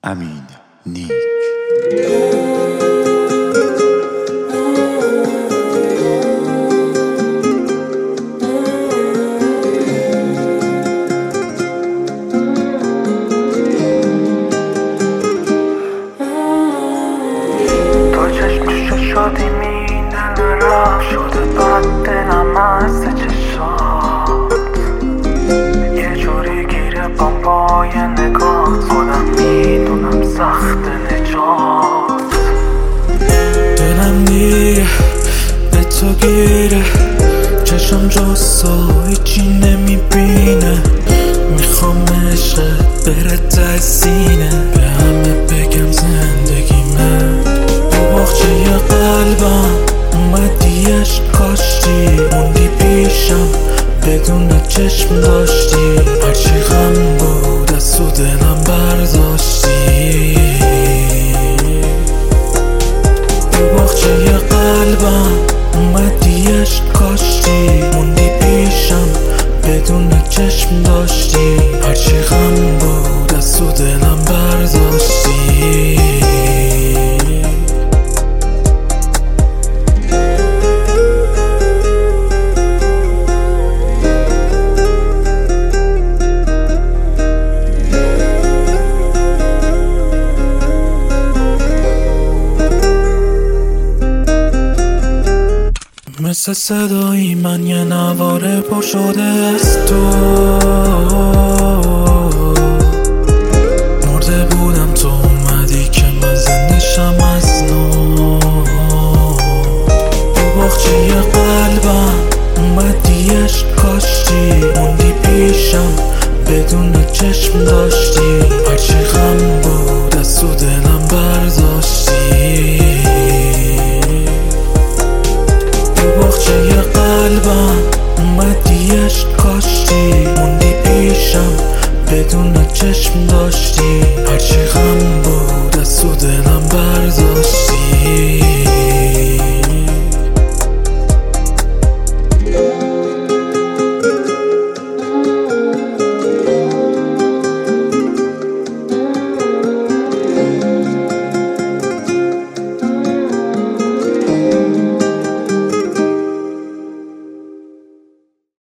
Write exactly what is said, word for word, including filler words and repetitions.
امین نیک. تو چشمشو شدی میدن راه شده بد دلم از چشات، یه جوری گیره بامبای نگات، خودم میدونم سخت نجات. دلم دیره به تو گیره، چشم جز تو هیچی نمیبینه، میخوام عشقت بره ته سینه، به همه بگم زندگیمه. تو باغچه قلبم اومدیش کاشتی، موندی پیشم بدون چشم داشتی، هرچی غم بود از تو دلم برداشتی. تو باغچه قلبم اومدیش کاشتی، موندی پیشم بدون چشم داشتی، هرچی غم بود از تو دلم برداشتی. مثل صدایی من یه نواره پر شده از تو، مرده بودم تو اومدی که من زندشم از نو. تو باغچه قلبم اومدیش کاشتی، موندی پیشم بدون چشم داشتی، هرچی غم بود از تو دلم برداشتی. باغچه قلبم اومدیش کاشتی، موندی پیشم بدون چشم داشتی،